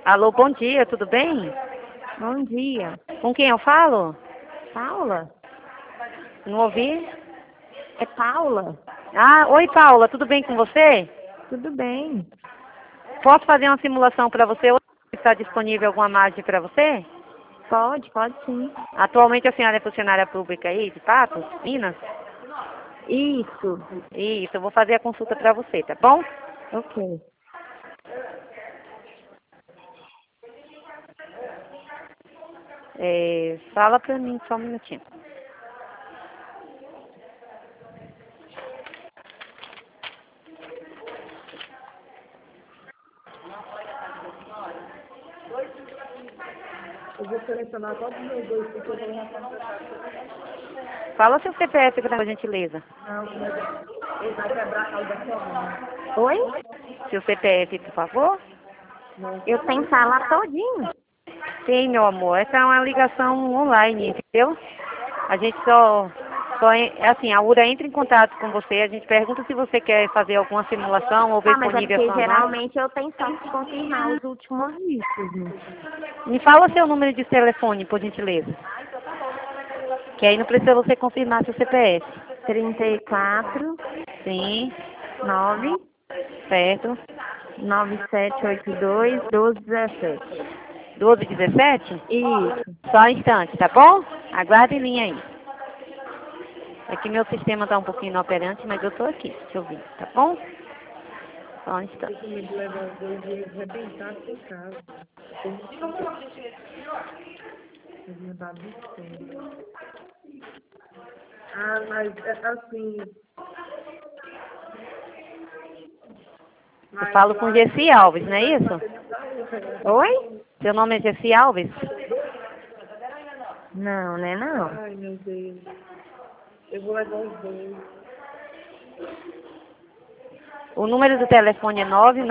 Alô, bom dia, tudo bem? Bom dia. Com quem eu falo? Paula? Não ouvi? É Paula? Ah, oi Paula, tudo bem com você? Tudo bem. Posso fazer uma simulação para você? Hoje está disponível alguma margem para você? Pode sim. Atualmente a senhora é funcionária pública aí de Patos, Minas? Isso. Isso, eu vou fazer a consulta para você, tá bom? Ok. Fala para mim só um minutinho. Eu vou selecionar todos os meus dois, porque eu vou levar para Fala seu CPF, por gentileza. Não, ele vai quebrar a cauda da sua mãe. Oi? Seu CPF, por favor. Eu tenho que falar todinho. Sim, meu amor, essa é uma ligação online, entendeu? A gente assim, a URA entra em contato com você, a gente pergunta se você quer fazer alguma simulação ou ver Ah, mas é disponível a porque sua margem. geralmente eu tenho só que confirmar os últimos dígitos, né? Me fala seu número de telefone, por gentileza. Que aí não precisa você confirmar seu CPF. 34 Sim, 9 certo. 9782 1217. 1217? Isso. Só um instante, tá bom? Aguarde em linha aí. É que meu sistema tá um pouquinho inoperante, mas eu tô aqui, te ouvindo, tá bom? Só um instante. Eu comigo levar os dois e arrebentar sem casa. Mas não dá besteira. Ah, mas assim. Eu falo com Gessi Alves, não é isso? Oi? Seu nome é Gessi Alves? Não, né não. Ai, meu Deus. Eu vou levar os dois. O número do telefone é 9